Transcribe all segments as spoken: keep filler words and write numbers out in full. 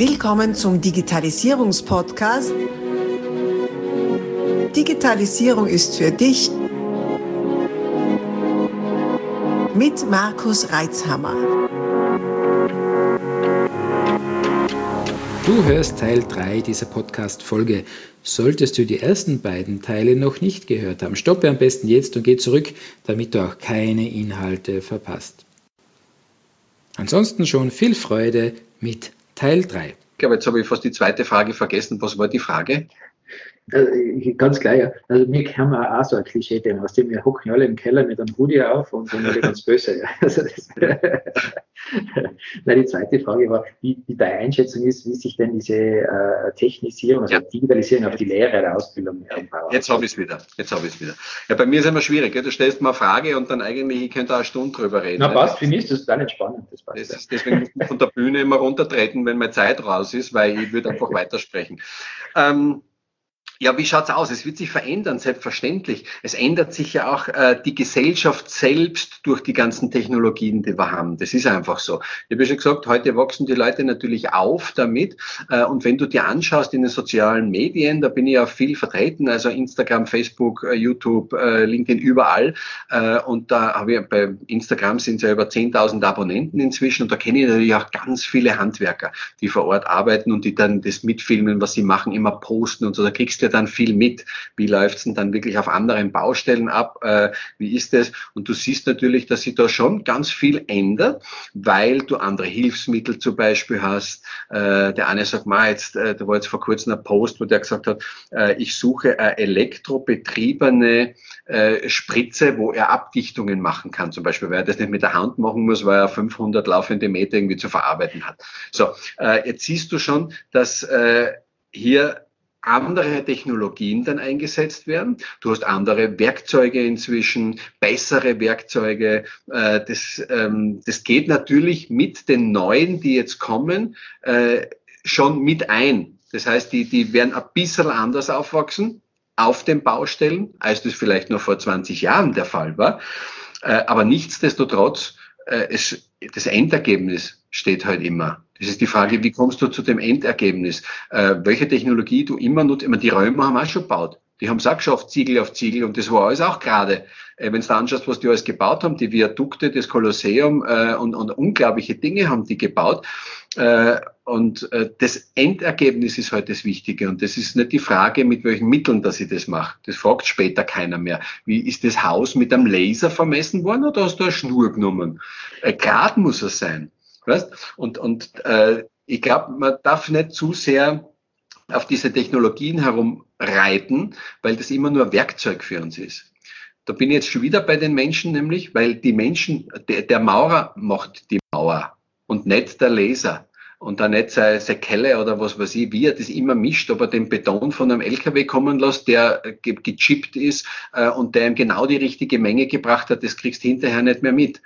Willkommen zum Digitalisierungspodcast. Digitalisierung ist für dich mit Markus Reitzhammer. Du hörst Teil drei dieser Podcast-Folge. Solltest du die ersten beiden Teile noch nicht gehört haben, stoppe am besten jetzt und geh zurück, damit du auch keine Inhalte verpasst. Ansonsten schon viel Freude mit Teil drei. Aber jetzt habe ich fast die zweite Frage vergessen. Was war die Frage? Also, ganz klar, ja. Also mir kann man auch so ein Klischee dem, aus dem wir hocken alle im Keller mit einem Hoodie auf und sind alle ganz böse. Ja. Also das, Nein, die zweite Frage war, wie, wie deine Einschätzung ist, wie sich denn diese äh, Technisierung, also ja. Digitalisierung auf die Lehre der Ausbildung anbaut. Jetzt habe ich es wieder. Jetzt habe ich es wieder. Ja, bei mir ist es immer schwierig. Gell? Du stellst mir eine Frage und dann eigentlich, ich könnte auch eine Stunde drüber reden. Na passt, für mich ist das total entspannend. Das passt, das ist, deswegen muss ich von der Bühne immer runtertreten, wenn meine Zeit raus ist, weil ich würde einfach weitersprechen. Ähm, Ja, wie schaut's aus? Es wird sich verändern, selbstverständlich. Es ändert sich ja auch äh, die Gesellschaft selbst durch die ganzen Technologien, die wir haben. Das ist einfach so. Ich habe ja schon gesagt, heute wachsen die Leute natürlich auf damit. Äh, und wenn du dir anschaust in den sozialen Medien, da bin ich ja viel vertreten, also Instagram, Facebook, äh, YouTube, äh, LinkedIn, überall. Äh, und da habe ich bei Instagram sind es ja über zehntausend Abonnenten inzwischen. Und da kenne ich natürlich auch ganz viele Handwerker, die vor Ort arbeiten und die dann das mitfilmen, was sie machen, immer posten und so. Da kriegst du dann viel mit. Wie läuft's denn dann wirklich auf anderen Baustellen ab? Äh, wie ist es? Und du siehst natürlich, dass sich da schon ganz viel ändert, weil du andere Hilfsmittel zum Beispiel hast. Äh, der eine sagt, ma, jetzt, äh, da war jetzt vor kurzem ein Post, wo der gesagt hat, äh, ich suche eine elektrobetriebene äh, Spritze, wo er Abdichtungen machen kann, zum Beispiel, weil er das nicht mit der Hand machen muss, weil er fünfhundert laufende Meter irgendwie zu verarbeiten hat. So, äh, jetzt siehst du schon, dass äh, hier andere Technologien dann eingesetzt werden. Du hast andere Werkzeuge inzwischen, bessere Werkzeuge. Äh, das, ähm, das geht natürlich mit den neuen, die jetzt kommen, äh, schon mit ein. Das heißt, die, die werden ein bisschen anders aufwachsen auf den Baustellen, als das vielleicht noch vor zwanzig Jahren der Fall war. Äh, aber nichtsdestotrotz, äh, es, das Endergebnis steht halt immer. Das ist die Frage, wie kommst du zu dem Endergebnis? Äh, welche Technologie du immer nutzt. Die Römer haben auch schon gebaut. Die haben es auch geschafft, Ziegel auf Ziegel. Und das war alles auch gerade. Äh, wenn du anschaust, was die alles gebaut haben, die Viadukte, das Kolosseum äh, und, und unglaubliche Dinge haben die gebaut. Äh, und äh, das Endergebnis ist halt das Wichtige. Und das ist nicht die Frage, mit welchen Mitteln, dass ich das mache. Das fragt später keiner mehr. Wie ist das Haus mit einem Laser vermessen worden oder hast du eine Schnur genommen? Äh, Grad muss es sein. Weißt? Und, und äh, ich glaube, man darf nicht zu sehr auf diese Technologien herumreiten, weil das immer nur Werkzeug für uns ist. Da bin ich jetzt schon wieder bei den Menschen, nämlich, weil die Menschen, der, der Maurer macht die Mauer und nicht der Laser. Und dann nicht seine, seine Kelle oder was weiß ich, wie er das immer mischt, ob er den Beton von einem L K W kommen lässt, der ge- gechippt ist äh, und der ihm genau die richtige Menge gebracht hat, das kriegst du hinterher nicht mehr mit.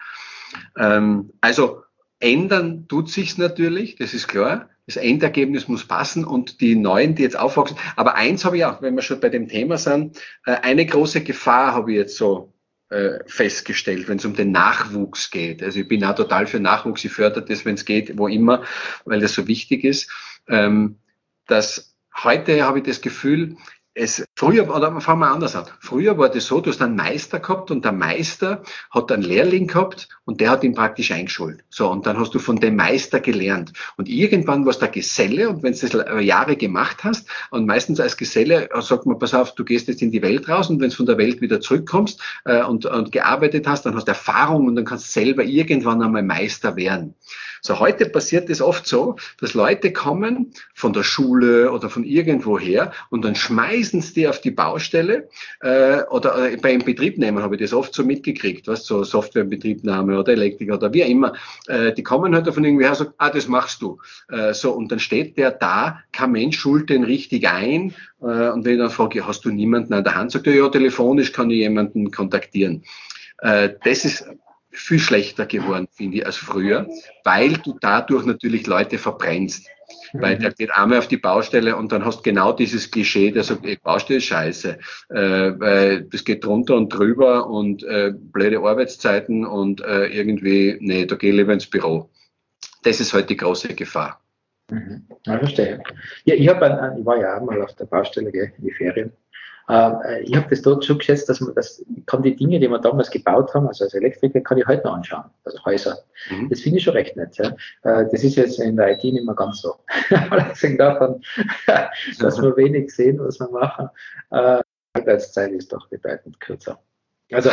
Ähm, also ändern tut sich's natürlich, das ist klar. Das Endergebnis muss passen und die Neuen, die jetzt aufwachsen. Aber eins habe ich auch, wenn wir schon bei dem Thema sind, eine große Gefahr habe ich jetzt so äh, festgestellt, wenn es um den Nachwuchs geht. Also ich bin auch total für Nachwuchs, ich fördere das, wenn es geht, wo immer, weil das so wichtig ist. Ähm, dass heute habe ich das Gefühl, Es, früher, oder fangen wir anders an. Früher war das so, du hast einen Meister gehabt und der Meister hat einen Lehrling gehabt und der hat ihn praktisch eingeschult. So, und dann hast du von dem Meister gelernt. Und irgendwann warst du der Geselle und wenn du das Jahre gemacht hast, und meistens als Geselle sagt man, pass auf, du gehst jetzt in die Welt raus und wenn du von der Welt wieder zurückkommst äh, und, und gearbeitet hast, dann hast du Erfahrung und dann kannst du selber irgendwann einmal Meister werden. So, heute passiert es oft so, dass Leute kommen von der Schule oder von irgendwoher und dann schmeißen sie die auf die Baustelle äh, oder äh, bei Inbetriebnehmern habe ich das oft so mitgekriegt, was so Softwareinbetriebnahme oder Elektriker oder wie immer. Äh, die kommen halt davon irgendwoher und sagen, ah, das machst du. Äh, so, und dann steht der da, kein Mensch schult den richtig ein. Äh, und wenn ich dann frage, hast du niemanden an der Hand, sagt er, ja, telefonisch kann ich jemanden kontaktieren. Äh, das ist viel schlechter geworden, finde ich, als früher, weil du dadurch natürlich Leute verbrennst. Mhm. Weil der geht einmal auf die Baustelle und dann hast du genau dieses Klischee, der sagt, ey, Baustelle ist scheiße, äh, weil das geht drunter und drüber und äh, blöde Arbeitszeiten und äh, irgendwie, nee, da geh ich lieber ins Büro. Das ist halt die große Gefahr. Mhm. Ja, verstehe. Ja, ich, hab ein, ich war ja auch mal auf der Baustelle, gell, in die Ferien. Äh, ich habe das dort schon geschätzt, dass man das ich kann die Dinge, die wir damals gebaut haben, also als Elektriker, kann ich heute noch anschauen, also Häuser. Mhm. Das finde ich schon recht nett. Ja. Äh, das ist jetzt in der I T nicht mehr ganz so. Abgesehen davon, dass wir wenig sehen, was wir machen. Äh, die Arbeitszeit ist doch bedeutend kürzer. Also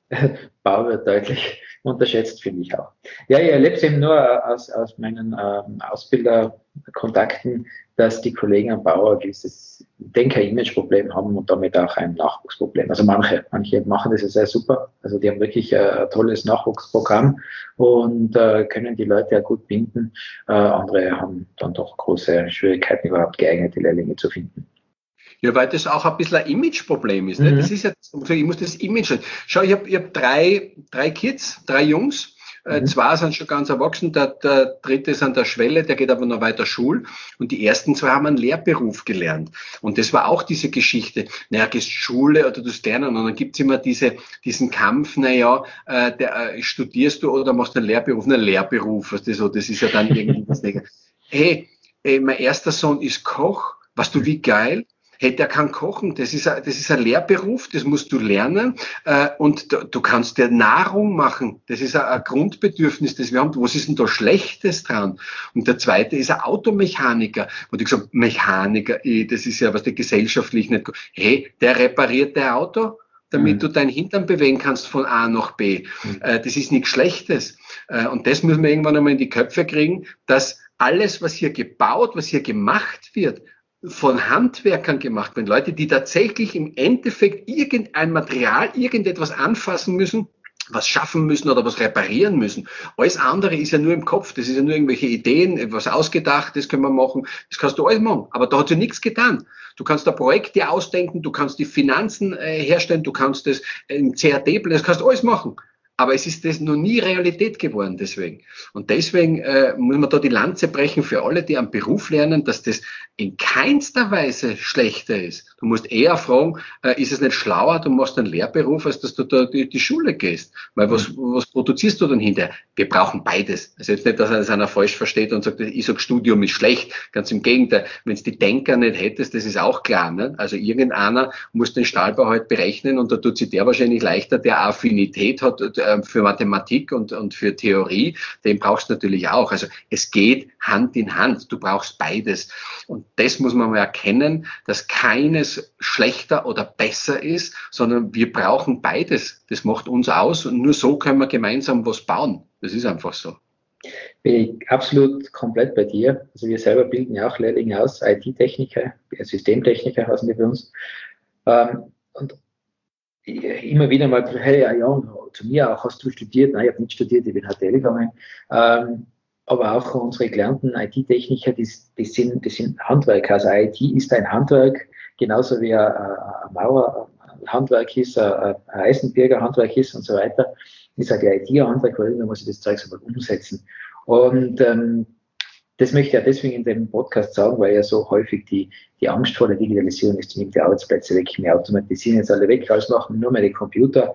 Bau wird deutlich unterschätzt, finde ich auch. Ja, ich erlebe es eben nur aus, aus meinen ähm, Ausbilderkontakten, dass die Kollegen am Bau ein gewisses, ich denke, ein Imageproblem haben und damit auch ein Nachwuchsproblem. Also manche, manche machen das ja sehr super. Also die haben wirklich äh, ein tolles Nachwuchsprogramm und äh, können die Leute ja gut binden. Äh, andere haben dann doch große Schwierigkeiten, überhaupt geeignete Lehrlinge zu finden. Ja, weil das auch ein bisschen ein Imageproblem ist. Ne? Mhm. Das ist ja, ich muss das Image. Schau, ich habe ich hab drei, drei Kids, drei Jungs. Mhm. Zwei sind schon ganz erwachsen, der, der dritte ist an der Schwelle, der geht aber noch weiter Schul. Und die ersten zwei haben einen Lehrberuf gelernt. Und das war auch diese Geschichte. Naja, gehst Schule oder du lernen. Und dann gibt's immer diese, diesen Kampf, naja, äh, der, äh, studierst du oder machst einen Lehrberuf? Einen Lehrberuf, weißt du, so, das ist ja dann irgendwie das Negative. Hey, ey, mein erster Sohn ist Koch. Weißt du, wie geil? Hey, der kann kochen, das ist ein, das ist ein Lehrberuf, das musst du lernen äh, und du, du kannst dir Nahrung machen, das ist ein, ein Grundbedürfnis, das wir haben. Was ist denn da Schlechtes dran? Und der zweite ist ein Automechaniker, wo du gesagt Mechaniker, ey, das ist ja was der gesellschaftlich nicht. Hey, der repariert dein Auto, damit mhm. du dein Hintern bewegen kannst von A nach B. Mhm. Äh, das ist nichts Schlechtes. Äh, und das müssen wir irgendwann einmal in die Köpfe kriegen, dass alles, was hier gebaut, was hier gemacht wird, von Handwerkern gemacht werden, Leute, die tatsächlich im Endeffekt irgendein Material, irgendetwas anfassen müssen, was schaffen müssen oder was reparieren müssen. Alles andere ist ja nur im Kopf, das ist ja nur irgendwelche Ideen, was ausgedacht, das können wir machen, das kannst du alles machen, aber da hat sich nichts getan. Du kannst da Projekte ausdenken, du kannst die Finanzen äh, herstellen, du kannst das im C A D, das kannst du alles machen. Aber es ist das noch nie Realität geworden, deswegen. Und deswegen äh, muss man da die Lanze brechen für alle, die am Beruf lernen, dass das in keinster Weise schlechter ist. Du musst eher fragen, äh, ist es nicht schlauer, du machst einen Lehrberuf, als dass du da die, die Schule gehst? Weil was, was produzierst du dann hinterher? Wir brauchen beides. Also jetzt nicht, dass das einer falsch versteht und sagt, ich sag, Studium ist schlecht. Ganz im Gegenteil. Wenn es die Denker nicht hättest, das ist auch klar. Ne? Also irgendeiner muss den Stahlbau halt berechnen und da tut sich der wahrscheinlich leichter, der Affinität hat für Mathematik und, und für Theorie, den brauchst du natürlich auch. Also es geht Hand in Hand. Du brauchst beides. Und das muss man mal erkennen, dass keines schlechter oder besser ist, sondern wir brauchen beides. Das macht uns aus und nur so können wir gemeinsam was bauen. Das ist einfach so. Bin ich absolut komplett bei dir. Also wir selber bilden ja auch Lehrlinge aus, I T-Techniker, Systemtechniker heißen die bei uns. Und immer wieder mal, hey, ja, ja, zu mir auch, hast du studiert? Nein, ich habe nicht studiert, ich bin H T L gegangen. Ähm, aber auch unsere gelernten I T-Techniker, die, die, sind, die sind Handwerker. Also I T ist ein Handwerk, genauso wie ein, ein Maurerhandwerk ist, ein, ein Eisenberger-Handwerk ist und so weiter. Ist auch die I T ein Handwerk, weil irgendwann muss ich das Zeug so mal umsetzen. Und ähm, das möchte ich ja deswegen in dem Podcast sagen, weil ja so häufig die, die Angst vor der Digitalisierung ist, die nimmt die Arbeitsplätze weg, wir automatisieren jetzt alle weg, alles machen nur mehr die Computer.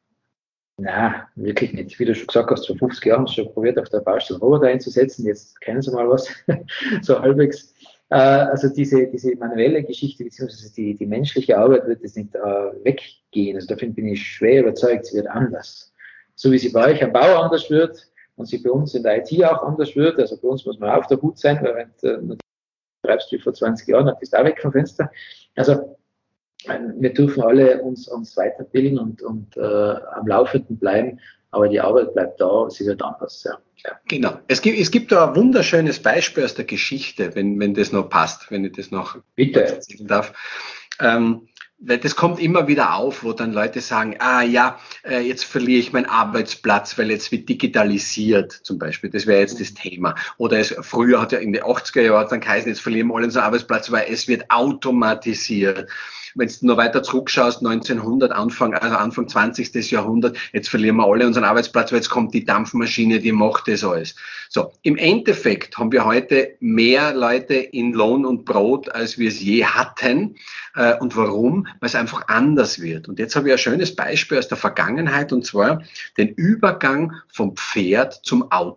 Na, wirklich nicht. Wie du schon gesagt hast, vor fünfzig Jahren hast du schon probiert, auf der Baustelle Roboter einzusetzen, jetzt kennen sie mal was, so halbwegs. Äh, also diese, diese manuelle Geschichte, beziehungsweise die, die menschliche Arbeit wird jetzt nicht äh, weggehen. Also davon bin ich schwer überzeugt, sie wird anders. So wie sie bei euch am Bau anders wird, und sie bei uns in der I T auch anders wird. Also bei uns muss man auf der Hut sein, weil wenn du äh, treibst wie vor zwanzig Jahren, dann bist du auch weg vom Fenster. Also wir dürfen alle uns, uns weiterbilden und, und äh, am Laufenden bleiben, aber die Arbeit bleibt da, sie wird anders. Ja. Ja. Genau. Es gibt, es gibt da ein wunderschönes Beispiel aus der Geschichte, wenn, wenn das noch passt, wenn ich das noch Bitte erzählen darf. Ähm, Weil das kommt immer wieder auf, wo dann Leute sagen, ah ja, äh, jetzt verliere ich meinen Arbeitsplatz, weil jetzt wird digitalisiert zum Beispiel. Das wäre jetzt das Thema. Oder es früher hat ja in den achtziger Jahren dann geheißen, jetzt verlieren wir alle unseren Arbeitsplatz, weil es wird automatisiert. Wenn du noch weiter zurückschaust, neunzehnhundert, Anfang, also Anfang zwanzigsten Jahrhundert, jetzt verlieren wir alle unseren Arbeitsplatz, weil jetzt kommt die Dampfmaschine, die macht das alles. So, im Endeffekt haben wir heute mehr Leute in Lohn und Brot, als wir es je hatten. Und warum? Weil es einfach anders wird. Und jetzt habe ich ein schönes Beispiel aus der Vergangenheit, und zwar den Übergang vom Pferd zum Auto.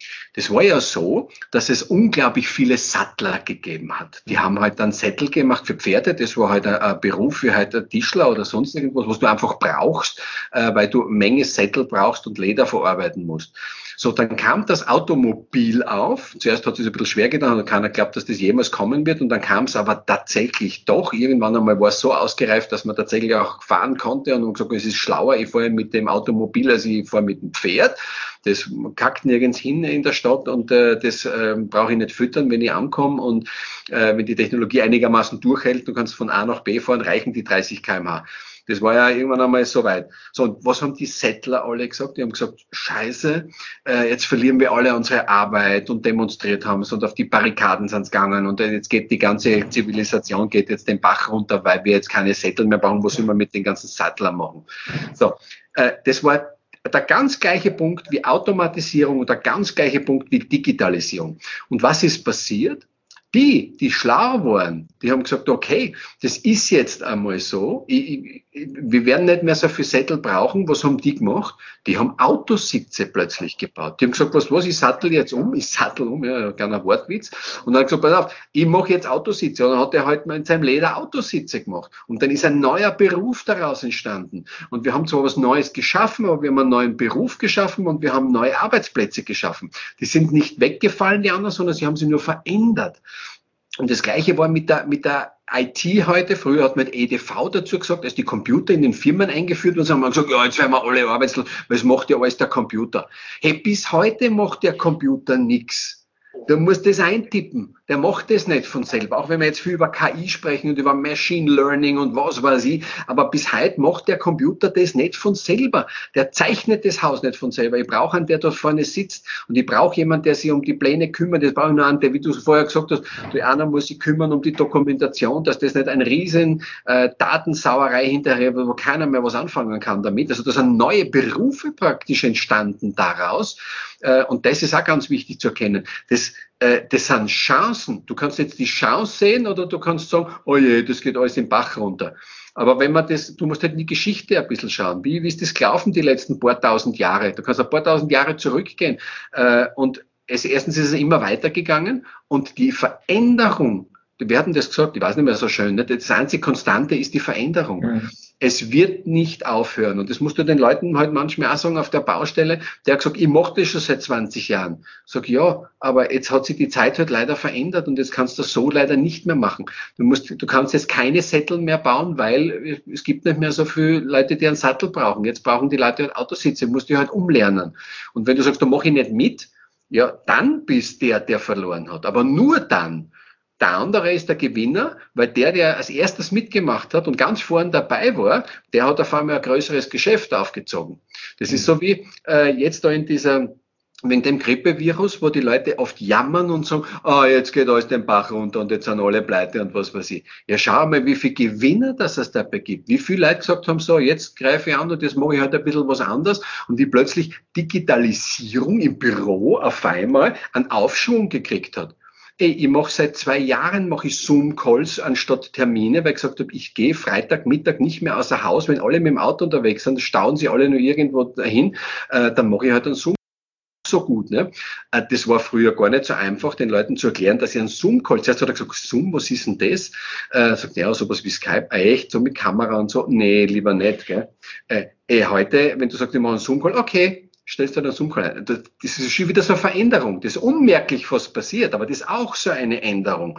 Das war ja so, dass es unglaublich viele Sattler gegeben hat. Die haben halt dann Sättel gemacht für Pferde. Das war halt ein, ein Beruf für halt ein Tischler oder sonst irgendwas, was du einfach brauchst, äh, weil du Menge Sättel brauchst und Leder verarbeiten musst. So, dann kam das Automobil auf. Zuerst hat es ein bisschen schwer getan und keiner glaubt, dass das jemals kommen wird. Und dann kam es aber tatsächlich doch. Irgendwann einmal war es so ausgereift, dass man tatsächlich auch fahren konnte und man gesagt, es ist schlauer, ich fahre mit dem Automobil, als ich fahre mit dem Pferd. Das kackt nirgends hin in der Stadt und äh, das äh, brauche ich nicht füttern, wenn ich ankomme. Und äh, wenn die Technologie einigermaßen durchhält, du kannst von A nach B fahren, reichen die dreißig Kilometer pro Stunde. Das war ja irgendwann einmal so weit. So, und was haben die Settler alle gesagt? Die haben gesagt, scheiße, äh, jetzt verlieren wir alle unsere Arbeit und demonstriert haben es und auf die Barrikaden sind es gegangen und jetzt geht die ganze Zivilisation geht jetzt den Bach runter, weil wir jetzt keine Sättel mehr brauchen. Was sollen wir mit den ganzen Sattlern machen? So, äh, das war der ganz gleiche Punkt wie Automatisierung und der ganz gleiche Punkt wie Digitalisierung. Und was ist passiert? Die, die schlau waren, die haben gesagt, okay, das ist jetzt einmal so, ich, ich, wir werden nicht mehr so viel Sättel brauchen. Was haben die gemacht? Die haben Autositze plötzlich gebaut. Die haben gesagt, was, was, ich sattel jetzt um, ich sattel um, ja, kleiner Wortwitz. Und dann hat er gesagt, pass auf, ich mache jetzt Autositze. Und dann hat er halt mal in seinem Leder Autositze gemacht. Und dann ist ein neuer Beruf daraus entstanden. Und wir haben zwar was Neues geschaffen, aber wir haben einen neuen Beruf geschaffen und wir haben neue Arbeitsplätze geschaffen. Die sind nicht weggefallen, die anderen, sondern sie haben sie nur verändert. Und das Gleiche war mit der, mit der I T heute. Früher hat man E D V dazu gesagt, als die Computer in den Firmen eingeführt wurden, haben wir gesagt, ja, jetzt werden wir alle arbeitslos, weil es macht ja alles der Computer. Hey, bis heute macht der Computer nichts. Du musst das eintippen. Der macht das nicht von selber. Auch wenn wir jetzt viel über K I sprechen und über Machine Learning und was weiß ich. Aber bis heute macht der Computer das nicht von selber. Der zeichnet das Haus nicht von selber. Ich brauche einen, der dort vorne sitzt. Und ich brauche jemanden, der sich um die Pläne kümmert. Das brauche ich nur einen, der, wie du vorher gesagt hast, der einer muss sich kümmern um die Dokumentation, dass das nicht ein riesen äh, Datensauerei hinterher wird, wo keiner mehr was anfangen kann damit. Also da sind neue Berufe praktisch entstanden daraus. Äh, und das ist auch ganz wichtig zu erkennen. Das äh, das sind Chancen. Du kannst jetzt die Chance sehen oder du kannst sagen, oh je, das geht alles den Bach runter. Aber wenn man das, du musst halt in die Geschichte ein bisschen schauen. Wie, wie ist das gelaufen die letzten paar tausend Jahre? Du kannst ein paar tausend Jahre zurückgehen. Äh, und es, erstens ist es immer weitergegangen und die Veränderung, wir hatten das gesagt, ich weiß nicht mehr so schön, nicht? Das einzige Konstante ist die Veränderung. Mhm. Es wird nicht aufhören. Und das musst du den Leuten halt manchmal auch sagen auf der Baustelle. Der hat gesagt, ich mache das schon seit zwanzig Jahren. Sag, ja, aber jetzt hat sich die Zeit halt leider verändert und jetzt kannst du das so leider nicht mehr machen. Du musst, du kannst jetzt keine Sättel mehr bauen, weil es gibt nicht mehr so viele Leute, die einen Sattel brauchen. Jetzt brauchen die Leute halt Autositze, musst du halt umlernen. Und wenn du sagst, da mache ich nicht mit, ja, dann bist der, der verloren hat. Aber nur dann. Der andere ist der Gewinner, weil der, der als erstes mitgemacht hat und ganz vorn dabei war, der hat auf einmal ein größeres Geschäft aufgezogen. Das mhm. ist so wie äh, jetzt da in dieser, wegen dem Grippevirus, wo die Leute oft jammern und sagen, ah, oh, jetzt geht alles den Bach runter und jetzt sind alle pleite und was weiß ich. Ja, schau mal, wie viele Gewinner das es dabei gibt. Wie viele Leute gesagt haben, so, jetzt greife ich an und jetzt mache ich halt ein bisschen was anderes und wie plötzlich Digitalisierung im Büro auf einmal einen Aufschwung gekriegt hat. Ey, ich mache seit zwei Jahren mache ich Zoom-Calls anstatt Termine, weil ich gesagt habe, ich gehe Freitag Mittag nicht mehr außer Haus, wenn alle mit dem Auto unterwegs sind, stauen sie alle nur irgendwo dahin, äh, dann mache ich halt einen Zoom. So gut, ne? Äh, das war früher gar nicht so einfach, den Leuten zu erklären, dass sie einen Zoom-Call, zuerst hat er gesagt, Zoom, was ist denn das? Äh, sagt, ja, sowas wie Skype, ah, echt, so mit Kamera und so, nee, lieber nicht, gell? Äh, ey, heute, wenn du sagst, ich mache einen Zoom-Call, okay, stellst du einen Zoom-Call ein. Das ist schon wieder so eine Veränderung. Das ist unmerklich, was passiert, aber das ist auch so eine Änderung.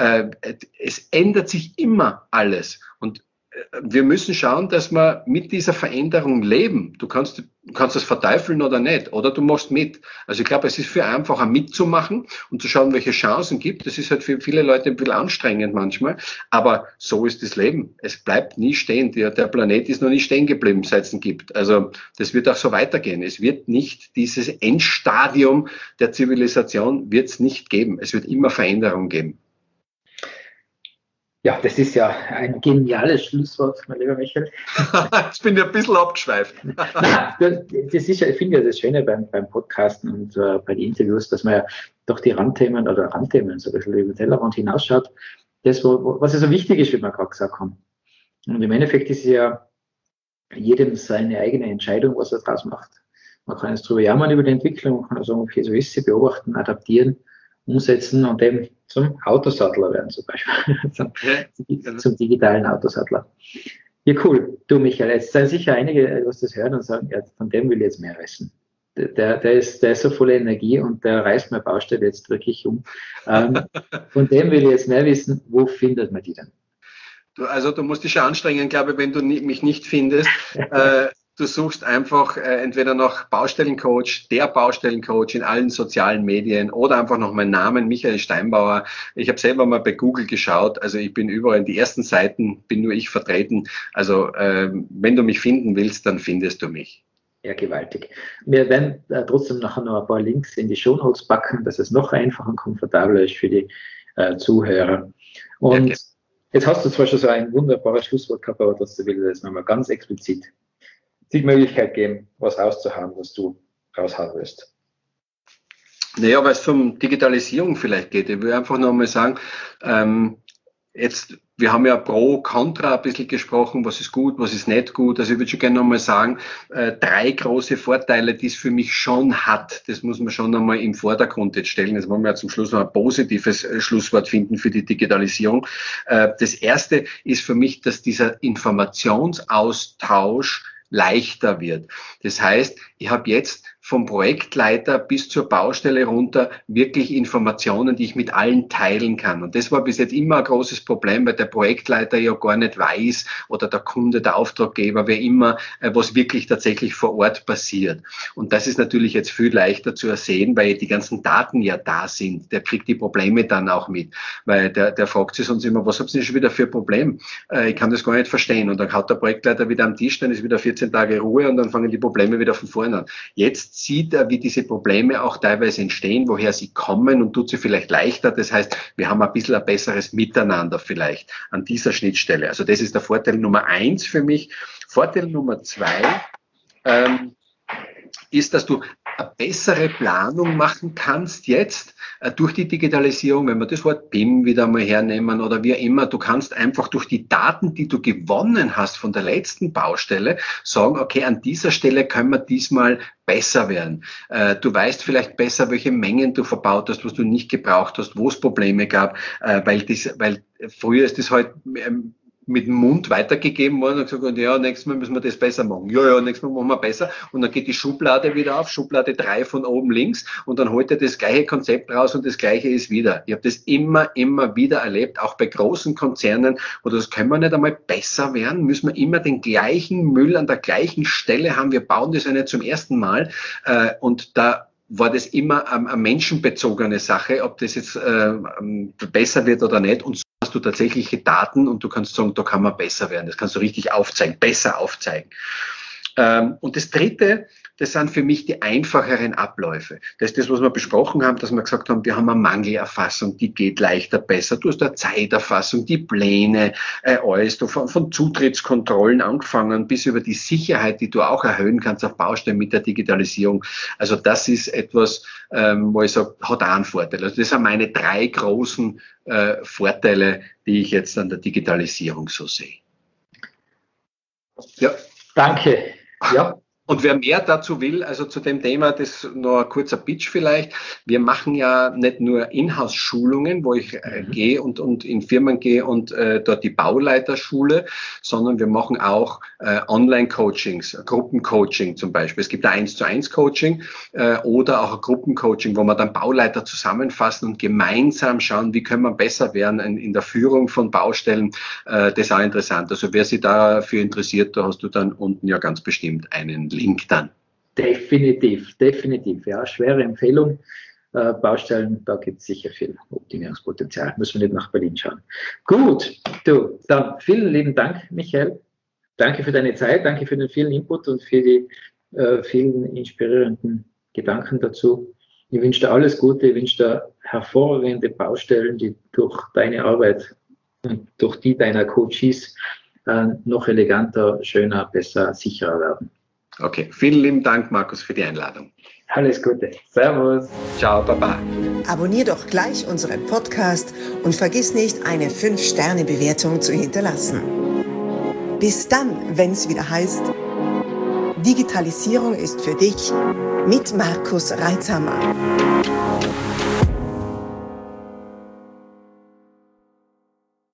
Es ändert sich immer alles. Und wir müssen schauen, dass wir mit dieser Veränderung leben. Du kannst, du kannst das verteufeln oder nicht, oder du machst mit. Also ich glaube, es ist viel einfacher mitzumachen und zu schauen, welche Chancen gibt. Das ist halt für viele Leute ein bisschen anstrengend manchmal, aber so ist das Leben. Es bleibt nie stehen. Der, der Planet ist noch nicht stehen geblieben, seit es ihn gibt. Also das wird auch so weitergehen. Es wird nicht dieses Endstadium der Zivilisation wird es nicht geben. Es wird immer Veränderung geben. Ja, das ist ja ein geniales Schlusswort, mein lieber Michael. Jetzt bin ich ein bisschen abgeschweift. Nein, das ist ja, ich finde ja das Schöne beim, beim Podcasten und äh, bei den Interviews, dass man ja doch die Randthemen oder Randthemen so ein bisschen über den Tellerrand hinausschaut. Das, wo, was ja so wichtig ist, wie wir gerade gesagt haben. Und im Endeffekt ist ja jedem seine eigene Entscheidung, was er draus macht. Man kann jetzt drüber jammern über die Entwicklung, man kann auch sagen, okay, so ist sie, beobachten, adaptieren, umsetzen und eben zum Autosattler werden zum Beispiel, zum, Ja. zum digitalen Autosattler. Ja, cool. Du, Michael, jetzt sind sicher einige, was das hören und sagen, ja, von dem will ich jetzt mehr wissen. Der, der, ist, der ist so voller Energie und der reißt meine Baustelle jetzt wirklich um. Ähm, von dem will ich jetzt mehr wissen, wo findet man die denn? Du, also du musst dich schon anstrengen, glaube ich, wenn du nie, mich nicht findest. äh, du suchst einfach äh, entweder nach Baustellencoach, der Baustellencoach in allen sozialen Medien oder einfach noch meinen Namen, Michael Steinbauer. Ich habe selber mal bei Google geschaut, also ich bin überall in die ersten Seiten, bin nur ich vertreten. Also äh, wenn du mich finden willst, dann findest du mich. Ja, gewaltig. Wir werden äh, trotzdem nachher noch ein paar Links in die Shownotes packen, dass es noch einfacher und komfortabler ist für die äh, Zuhörer. Und ja, okay. Jetzt hast du zwar schon so ein wunderbares Schlusswort gehabt, aber trotzdem will ich das nochmal ganz explizit die Möglichkeit geben, was rauszuhauen, was du raushauen willst. Naja, weil es um Digitalisierung vielleicht geht. Ich will einfach nochmal sagen, ähm, jetzt, wir haben ja pro, contra ein bisschen gesprochen, was ist gut, was ist nicht gut. Also ich würde schon gerne nochmal sagen, äh, drei große Vorteile, die es für mich schon hat. Das muss man schon nochmal im Vordergrund jetzt stellen. Jetzt wollen wir ja zum Schluss noch ein positives äh, Schlusswort finden für die Digitalisierung. Äh, das erste ist für mich, dass dieser Informationsaustausch leichter wird. Das heißt, ich habe jetzt vom Projektleiter bis zur Baustelle runter wirklich Informationen, die ich mit allen teilen kann. Und das war bis jetzt immer ein großes Problem, weil der Projektleiter ja gar nicht weiß oder der Kunde, der Auftraggeber, wer immer, was wirklich tatsächlich vor Ort passiert. Und das ist natürlich jetzt viel leichter zu ersehen, weil die ganzen Daten ja da sind. Der kriegt die Probleme dann auch mit, weil der, der fragt sich sonst immer, was habt ihr schon wieder für ein Problem? Ich kann das gar nicht verstehen. Und dann haut der Projektleiter wieder am Tisch, dann ist wieder vierzehn Tage Ruhe und dann fangen die Probleme wieder von vorne an. Jetzt sieht er, wie diese Probleme auch teilweise entstehen, woher sie kommen und tut sie vielleicht leichter. Das heißt, wir haben ein bisschen ein besseres Miteinander vielleicht an dieser Schnittstelle. Also das ist der Vorteil Nummer eins für mich. Vorteil Nummer zwei ähm, ist, dass du eine bessere Planung machen kannst jetzt äh, durch die Digitalisierung, wenn wir das Wort B I M wieder mal hernehmen oder wie immer, du kannst einfach durch die Daten, die du gewonnen hast von der letzten Baustelle, sagen, okay, an dieser Stelle können wir diesmal besser werden. Äh, du weißt vielleicht besser, welche Mengen du verbaut hast, was du nicht gebraucht hast, wo es Probleme gab, äh, weil, das, weil früher ist das halt ähm, mit dem Mund weitergegeben worden und gesagt, ja, nächstes Mal müssen wir das besser machen. Ja, ja, nächstes Mal machen wir besser. Und dann geht die Schublade wieder auf, Schublade drei von oben links und dann holt er das gleiche Konzept raus und das gleiche ist wieder. Ich habe das immer, immer wieder erlebt, auch bei großen Konzernen, wo das können wir nicht einmal besser werden, müssen wir immer den gleichen Müll an der gleichen Stelle haben. Wir bauen das ja nicht zum ersten Mal. Und da war das immer eine menschenbezogene Sache, ob das jetzt äh, besser wird oder nicht. Und so hast du tatsächliche Daten und du kannst sagen, da kann man besser werden. Das kannst du richtig aufzeigen, besser aufzeigen. Ähm, und das Dritte, das sind für mich die einfacheren Abläufe. Das ist das, was wir besprochen haben, dass wir gesagt haben, wir haben eine Mangelerfassung, die geht leichter, besser. Du hast eine Zeiterfassung, die Pläne, äh, alles, du von, von Zutrittskontrollen angefangen bis über die Sicherheit, die du auch erhöhen kannst auf Baustellen mit der Digitalisierung. Also das ist etwas, ähm, wo ich sage, hat auch einen Vorteil. Also das sind meine drei großen äh, Vorteile, die ich jetzt an der Digitalisierung so sehe. Ja. Danke. Ja. Und wer mehr dazu will, also zu dem Thema, das noch ein kurzer Pitch vielleicht. Wir machen ja nicht nur Inhouse-Schulungen, wo ich äh, mhm. gehe und, und in Firmen gehe und äh, dort die Bauleiter schule, sondern wir machen auch äh, Online-Coachings, Gruppencoaching zum Beispiel. Es gibt ein eins zu eins Coaching äh, oder auch ein Gruppencoaching, wo wir dann Bauleiter zusammenfassen und gemeinsam schauen, wie können wir besser werden in, in der Führung von Baustellen. Äh, das ist auch interessant. Also wer sich dafür interessiert, da hast du dann unten ja ganz bestimmt einen Link dann. Definitiv, definitiv. Ja, schwere Empfehlung. Äh, Baustellen, da gibt es sicher viel Optimierungspotenzial. Müssen wir nicht nach Berlin schauen. Gut, du, dann vielen lieben Dank, Michael. Danke für deine Zeit, danke für den vielen Input und für die äh, vielen inspirierenden Gedanken dazu. Ich wünsche dir alles Gute, ich wünsche dir hervorragende Baustellen, die durch deine Arbeit und durch die deiner Coaches äh, noch eleganter, schöner, besser, sicherer werden. Okay, vielen lieben Dank, Markus, für die Einladung. Alles Gute. Servus. Ciao, Baba. Abonnier doch gleich unseren Podcast und vergiss nicht, eine fünf Sterne Bewertung zu hinterlassen. Bis dann, wenn es wieder heißt Digitalisierung ist für dich mit Markus Reitzhammer.